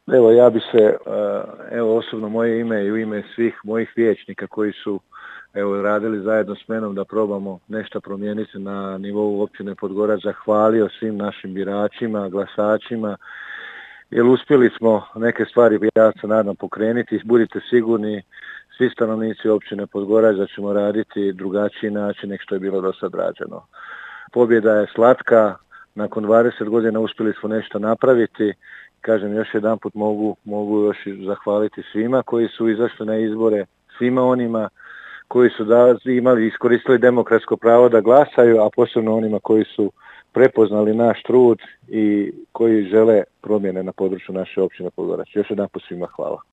Evo ja bi se, evo osobno moje ime i u ime svih mojih vijećnika koji su evo radili zajedno s menom da probamo nešto promijeniti na nivou općine Podgorac, zahvalio svim našim biračima, glasačima, jer uspjeli smo neke stvari, ja se nadam, pokrenuti. Budite sigurni, svi stanovnici općine Podgorac, da ćemo raditi drugačiji način nego što je bilo do sad rađeno. Pobjeda je slatka, nakon 20 godina uspjeli smo nešto napraviti. Kažem, još jedanput mogu još zahvaliti svima koji su izašli na izbore, svima onima koji su iskoristili demokratsko pravo da glasaju, a posebno onima koji su prepoznali naš trud i koji žele promjene na području naše općine Podgorac. Još jedanput svima hvala.